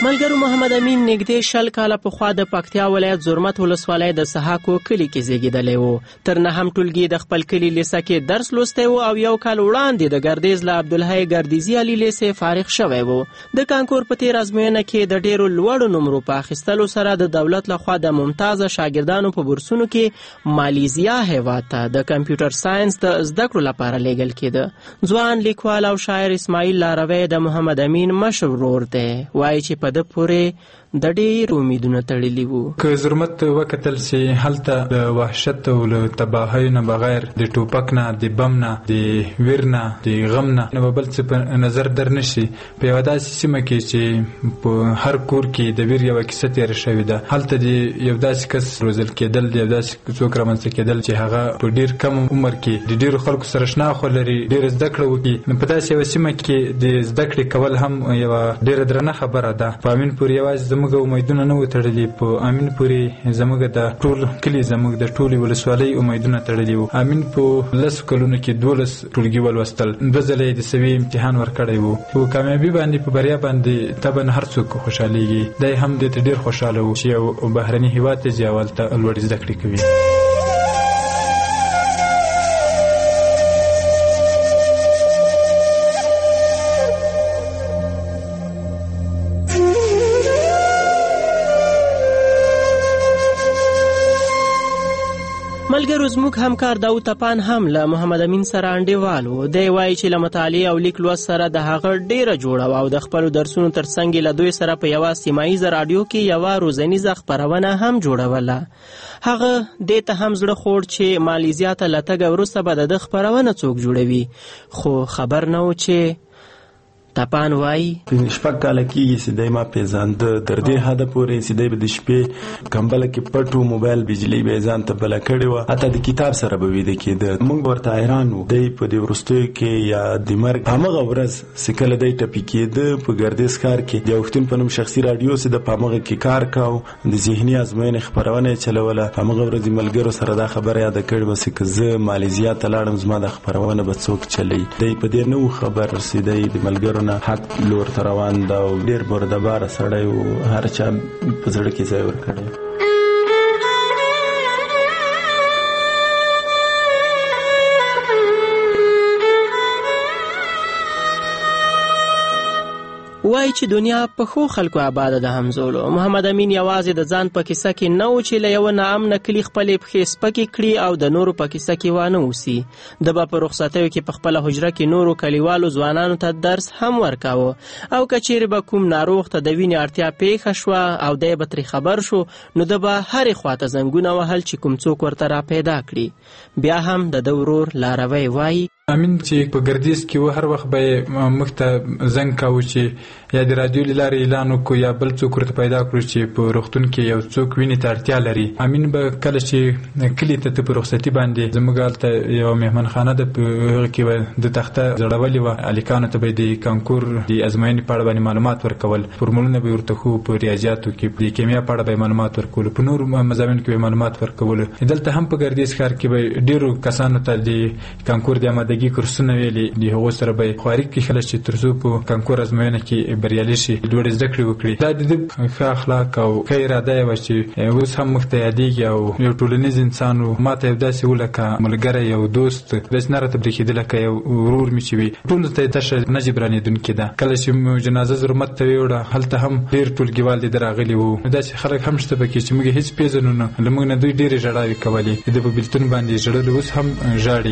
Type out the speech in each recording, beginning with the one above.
ملګرو، محمد امین نږدې 20 کاله پخوا د پکتیا ولایت زرمت ولسوالۍ د سحاکو کلي کې زیږیدلی و. تر 9 ټولګي د خپل کلي لیسه کې درس لوستی و او 1 کال وړاندې د ګردیز له عبدالحی ګردیزي علي لیسې فارغ شوی و. د کانکور په تیر ازموینه کې د ډیرو لوړو نمرو په اخیستلو سره د دولت لخوا د ممتازه شاګردانو په بورسونو کې مالیزیا هیواد ته د کمپیوټر ساینس د زده کړو لپاره لیږل کېده. ځوان لیکوال او شاعر اسماعیل لاروی د محمد امین مشر ورور دی. وایي چې په د پورې د ډېر امیدونه تړلي وو. که زرمت وکتل چې هلته د وحشت او له تباهۍ نه بغیر د ټوپک نه، د بم نه، د ویر نه، د غم نه نو بل څه په نظر در نشي. په یوه داسې سیمه کې چې په هر کور کې د ویر یوه کیسه تېره شوې ده، هلته د یو داسې کس روزل کېدل، د یو داسې څوک رامنځته کېدل چې هغه په ډېر کم عمر کې د ډېرو خلکو سره شناخت ولري، ډېره زده کړه وکړي. نو په داسې یوه سیمه کې د زده کړې کول هم یوه ډېره درنه خبره ده. په امین پورې یوازې زموږ امیدونه نه و تړلي، په امین پورې زموږ د ټول کلي، زموږ د ټولې ولسوالۍ امیدونه تړلي وو. امین په 10 کلونو کې 12 ټولګي ولوستل، 2 ځله یې د سوي امتحان ورکړی وو. په کامیابي باندې، په بریا باندې طبعا هر څوک خوشحالیږي. دی هم دې ته ډېر خوشحاله و چې یو بهرني هېواد ته ځي او هلته لوړې زده کړې کوي. ملګرو، زموږ همکار داود تپان هم له محمد امین سره انډیوال و. دی وایي چې له مطالعې او لیک لوست سره د هغه ډیره جوړه وه او د خپلو درسونو ترڅنګ یې له دوی سره په یوه سیماییزه راډیو کې یوه روزنیزه خپرونه هم جوړوله. هغه دې ته هم زړه خوړ چې مالیزیا ته له تګه وروسته به د ده خپرونه څوک جوړوي، خو خبر نه و چې تپان وایي 6 کاله کېږي چې دی ما پېژانده. تر دې حده پورې چې دی به د شپې کمبله کې پټ و، موبایل بجلۍ به یې ځان ته بله کړې وه، حتی د کتاب سره به ویده کېده. موږ به ورته حیران وو. دی په دې وروستیو کې یا د مرګ همغه ورځ چې کله دی ټپي کېده په ګردیز ښار کې د یوختون په نوم شخصي راډیو چې د په همغه کې کار کاو، د ذهني ازموینې خپرونه یې چلوله. همغه ورځ یې ملګرو سره دا خبره یاده کړې وه چې که زه مالیزیا ته لاړم زما د خپرونه به څوک چلی. دی په دې نه و خبر چې دی د ملګرو حق لور ته روان ده او ډېر بردباره سړی و، هر چا په زړه کې ځای ورکړی. وایي چې دنیا په ښو خلکو آباده ده همزولو. محمد امین یوازې د ځان په کیسه کې نه و چې له یوه ناامنه کلي خپلې پښې سپکې کړي او د نورو په کیسه کې وانه اوسي. ده به په رخصتیو کې په خپله حجره کې نورو کلیوالو ځوانانو ته درس هم ورکاوه او که چیرې به کوم ناروغ ته د وینې اړتیا پیښه شوه او دی به ترې خبر شو، نو ده به هرې خواته زنګونه وهل چې کوم څوک ورته را پیدا کړي. بیا هم د ده ورور لاروی وایي امین چې په ګردیز کې و هر وخت به یې موږ ته زنګ کاوه چې یا د رادیو له لارې اعلان وکړو یا بل څوک ورته پیدا کړو چې په روغتون کې یو څوک وینې ته اړتیا لري. امین به کله چې کلي ته په رخصتي باندې زموږ هلته یوه مهمانخانه ده، په هغه کې به د تخته زړولې وه، هلکانو ته به د کانکور د ازموینې په اړه باندې معلومات ورکول، فورمولونه به ورته ښو، په ریاضیاتو کې د کیمیا په اړه به معلومات ورکول، په نورو مضامینو کې به معلومات ورکول. دلته هم په ګردیز ښار کې به ډېرو کسانو ته د کانکور د آمادګي کورسونه ویلي، د هغو سره به یې خواري کښله چې تر څو په کانکور ازموینه کې بریالي شي، لوړې زده کړې وکړي. دا د ده ښه اخلاق او ښه اراده یې وه چې اوس هم موږ ته یادېږي او یو ټولنیز انسان و. ما ته یو داسې و لکه ملګری، یو دوست، داسې نه راته برېښېده لکه یو ورور مې چې وي. ټولو ته یې تشه نه جبرانېدونکې ده. کله چې جنازه زرمت ته ویوړه، هلته هم ډېر ټولګیوال د ده راغلي وو. داسې خلک هم شته پکې چې موږ یې هېڅ پېژنو نه، له موږ نه دوی ډېرې ژړاوې کولې، د ده په بېلتون باندې یې ژړل، اوس هم ژاړي.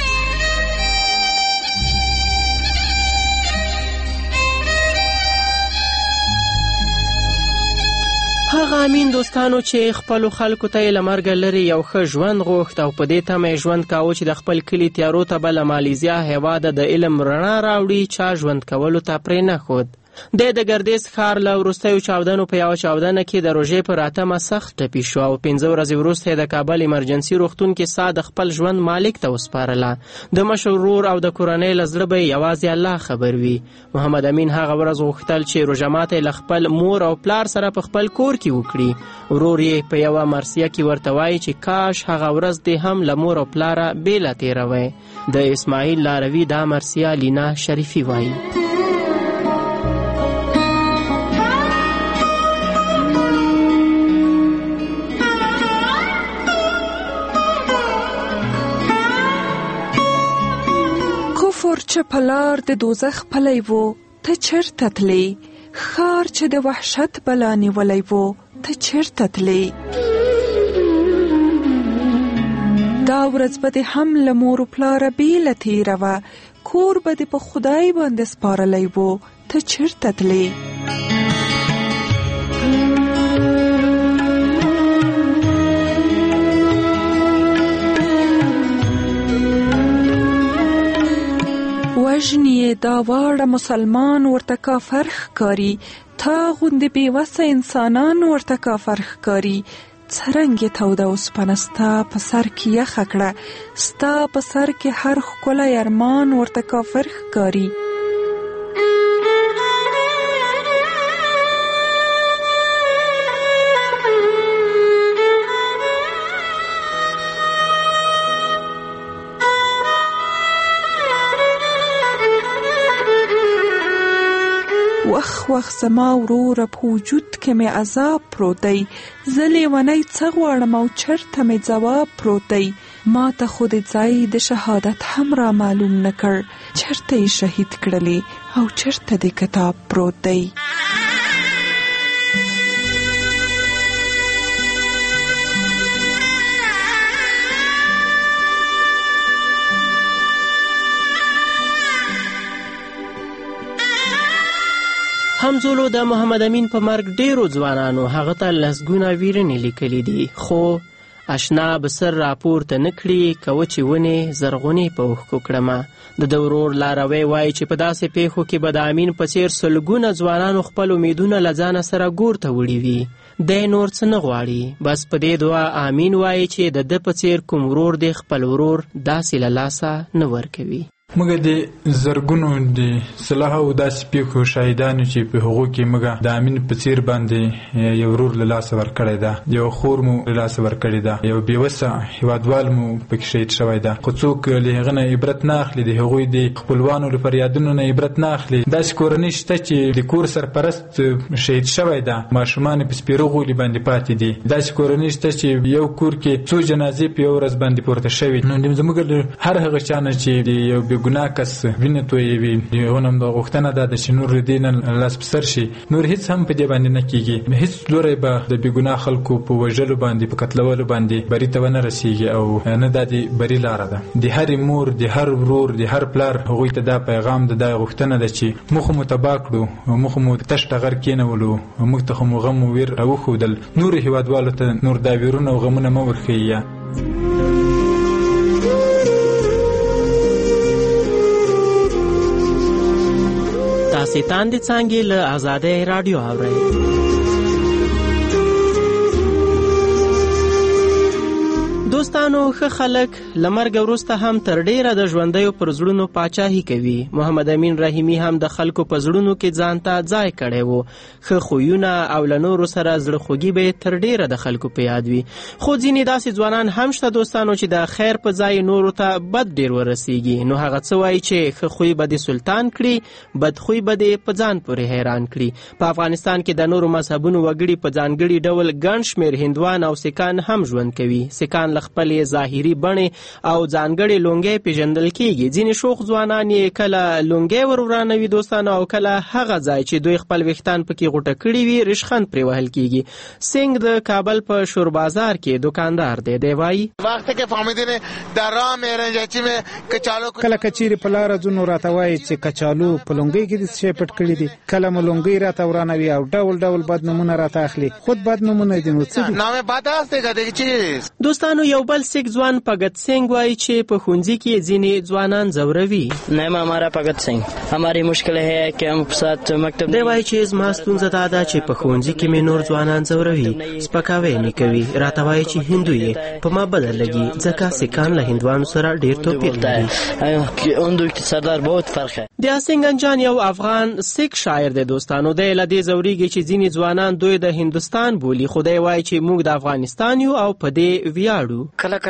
هغه امین دوستانو چې خپلو خلکو ته یې له مرګه لرې یو ښه ژوند غوښت او په دې تمه یې ژوند کاوه چې د خپل کلي تیارو ته به له مالیزیا هېواده د علم رڼا راوړي، چا ژوند کولو ته پرې نه ښود. دی د ګردیز ښار له وروستیو چاودنو په یوه چاودنه کې د روژې په 8 سخت ټپي شو او 5 ورځې وروسته یې د کابل ایمرجنسي روغتون کې ساه د خپل ژوند مالک ته وسپارله. د مشر ورور او د کورنۍ له زړه به یوازې الله خبر وي. محمد امین هغه ورځ غوښتل چې روژه ماته له خپل مور او پلار سره په خپل کور کې وکړي. ورور یې په یوه مرثیه کې ورته وایي چې کاش هغه ورځ دې هم له مور او پلاره بېله تېروی. د اسماعیل لاروي دا مرثیه لینا شریفي وایي. چې پلار د دوزخ پلی وو ته چرته تلی، خار چې د وحشت بلا نیولی وو ته چرته تلی. دا ورځ به دې هم له مور و پلاره بیله تیره وه، کور به دې په خدای باندې سپارلی وو ته چرته تلی. وژنی دا واړه مسلمان ورته کافر ښکاري، تا غوندې بېوسه انسانان ورته کافر ښکاري. څرنګه توده اوسپنه ستا په سر کې یخه کړه، ستا په سر کې هر ښکلی ارمان ورته کافر ښکاري. وخ زما وروره په وجود کې مې عذاب پروت دی، زه لیونی څه غواړم او چرته مې ځواب پروت دی. ما ته خو د ځای د شهادت هم را معلوم نه کړ، چرته یې شهید کړلې او چرته د کتاب پروت دی. همزولو د محمد امین په مرګ ډیرو ځوانانو هغه ته لسګونه ویرنې لیکلي دي، خو اشنا به سر راپورته نه کړي که وچې ونې زرغونې په اوښکو کړمه. د ورور لاروی وایي چې په داسې پیښو کې به د امین په څېر سلګونه ځوانانو خپل امیدونه له ځانه سره ګور ته وړي وي. دی نور څه نه غواړي، بس په دې دعا امین وایي چې د ده په څېر کوم ورور دی خپل ورور داسې له لاسه نه ورکوي. موږ د زرګونو د صلاح او داسې پیښو شاهدانو چې په هغو کې موږ د امین په څیر باندې یو ورور له لاسه ورکړی ده، یو خور مو له لاسه ورکړی ده، یو بېوسه هیوادوال مو پکې شهید شوی ده، خو څوک له هغه نه عبرت نه اخلي، د هغوی د خپلوانو له فریادونو نه عبرت نه اخلي. داسې کورنۍ شته چې د کور سرپرست شهید شوی ده، ماشومان په سپېرو غولي باندې پاتې دي. داسې کورنۍ شته چې یو کور کې څو جنازې په یو ورځ باندې پورته شوي. نو زموږ هر هغه چا نه چې یو ګناه کس وینه تویوي، هغه هم د غوښتنه ده چې نور دې نه لاس په سر شي، نور هیڅ هم په دې باندې نه کېږي، هیڅ لوری به د بې ګناه خلکو په وژلو باندې په قتلولو باندې بري ته ونه رسېږي، او نه دا د بري لاره ده. د هرې مور، د هر ورور، د هر پلار هغوی ته دا پیغام ده، دا غوښتنه ده چې موږ مو تباه کړو، موږ مو تش ټغر کېنولو، موږ ته خو مو غم و ویر راوښودل، نورو هېوادوالو ته نور دا ویرونه او غمونه مه ورښیي. تاسې تاندې څانګې له آزادۍ راډیو اورئ. دوستانو، ښه خلک له مرګه وروسته هم تر ډیره د ژوندیو پر زړونو پاچاهي کوي. محمد امین رحیمي هم د خلکو په زړونو کې ځان ته ځای کړی و. ښه خویونه او له نورو سره زړه خوږي به تر ډیره د خلکو په یاد وي. خو ځینې داسې ځوانان هم شته دوستانو چې د خیر په ځای نورو ته بد ډیر ورسیږي. نو هغه څه وایي چې ښه خوی به دې سلطان کړي، بد خوی به دې په ځان پورې حیران کړي. په افغانستان کې د نورو مذهبونو وګړي په ځانګړي ډول ګڼ شمېر هندوان او سیکان هم ژوند کوي. سیکان خپلې ظاهري بڼې او ځانګړې لونګۍ پیژندل کېږي. ځینې شوخ ځوانان یې کله لونګۍ ور ورانوي دوستانو، او کله هغه ځای چې دوی خپل ویښتان پکې غوټه کړي وي ریشخند پرې وهل کېږي. سنگ د کابل په شور بازار کې دکاندار دی. دی وایي کله کچېرې په لاره ځو نو راته وایي چې کچالو په لونګۍ کې دې څه پټ کړي دي، کله مو لونګۍ راته ورانوي او ډول ډول بد نومونه راته اخلي. خود بد نومونه دي نو څه دي؟ دوستانو، یو بل سیک ځوان پگت سنگ وایي چې په ښوونځي کې ځینې ځوانان ځوروي. نیم हमारा भगत सिंह हमारी मुश्किल है कि हम साथ मकतब. دی وایي چې زما ستونزه دا ده چې په ښوونځي کې مې نور ځوانان ځوروي، سپکاوی مې کوي، راته وایي چې هندو یې، په ما بده لګي ځکه سیکان له هندوانو سره ډېر توپیر لري. د اسنګن جان یو افغان سیک شاعر دی دوستانو. دی له دې ځورېږي چې ځینې ځوانان دوی د هندوستان بولي، خو دی وایي چې موږ د افغانستان یو او په دې ویاړو. کله کله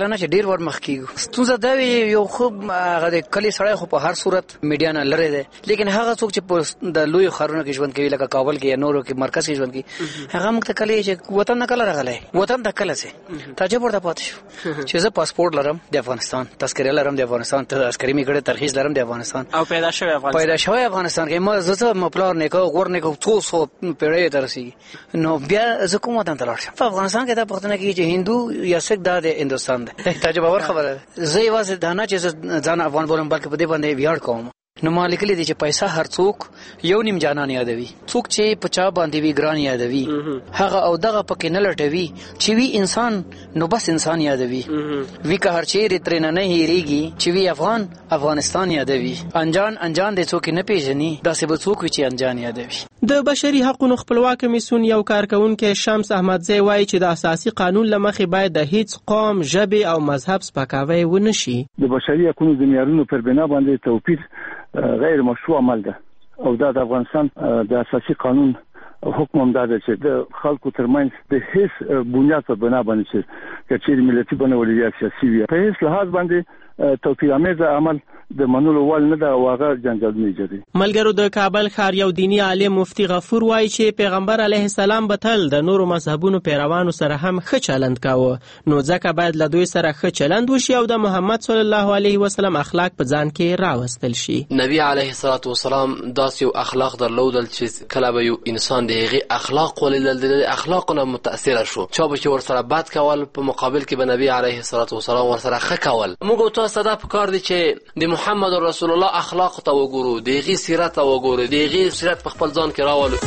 کله نه چې ډیر ور مخ کیږو. ستونزه دا وی یو خو هغه د کلی سړی خو په هر صورت میډیا نه لري دی، لیکن هغه څوک چې په د لوی خارونو کې ژوند کوي لکه کابل کې یا نورو کې مرکز کې ژوند کوي، هغه موږ ته کلی چې وطن نه کله راغلی، وطن ته کله سي تعجب ورته پاتې شو چې زه پاسپورت لرم د افغانستان، تذکره لرم د افغانستان، ته عسکري میګړه ترخیص لرم د افغانستان او پیدا شوی افغانستان کې ما زه مپلار نه کو غور نه کو 200 پیړۍ ترسي. نو بیا زه کوم وطن ته لاړ شم؟ په افغانستان کې دا پښتنه کې چې هندو یا سکھ دا د هندستان ده. تعجب اور خبره. زه یوازې دا نه چې ځان افغان بولم بلکې په دې باندې ویاړ کوم. نو مالک لیدي چې پیسې هر څوک یو نیم جانان یادوي، څوک چې په چا باندې وی ګران یادوي هغه او دغه پکې نه لټوي چې وی انسان نو بس انسان یادوي، وی که هر چیرې ترې نه هېریږي چې وی افغانستان یادوي. انجان د څوک نه پیژني داسې به څوک وي چې انجان یادوي. د بشري حقوقو خپلواک کمیسیون یو کارکونکي شمس احمدزی وایي چې د اساسي قانون لمخې باید د هیڅ قوم، ژبې او مذهب سپکاوی ونه شي. د بشري حقوقو د معیارونو پر بنا باندې توپیر غیر مشروع عمل ده او دا د افغانستان د اساسي قانون حکم هم دا ده چې د خلکو ترمنځ د هیڅ بنیاد په بنا باندې چې ملتي بڼه یا سیاسي وي په هیڅ لحاظ باندې توپیر آمیز عمل د منلو وړ نه ده او هغه جنجال نه ایجادوي. ملګرو د کابل ښار یو دینی عالم مفتی غفور وایي چې پیغمبر علیه السلام به تل د نورو مذهبونو پیروانو سره هم ښه چلند کاوه، نو ځکه باید له دوی سره ښه چلند وشي او د محمد صلی الله علیه وسلم اخلاق په ځان کې راوستل شي. نبی علیه الصلاة والسلام داسې یو اخلاق درلودل چې کله به یو انسان د هغې اخلاق ولیدل د اخلاقونه متاثره شو، چا به چې ورسره بد کول په مقابل کې به نبی علیه الصلاة والسلام ورسره ښه کول. موږ تاسو ته دا پکار دي چې د محمد رسول الله اخلاق ته وګورو، د هغې سیرت ته وګورو، د هغې سیرت په خپل ځان کې راولو.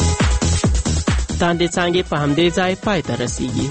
تاندې څانګې په همدې ځای پای ته رسیږي.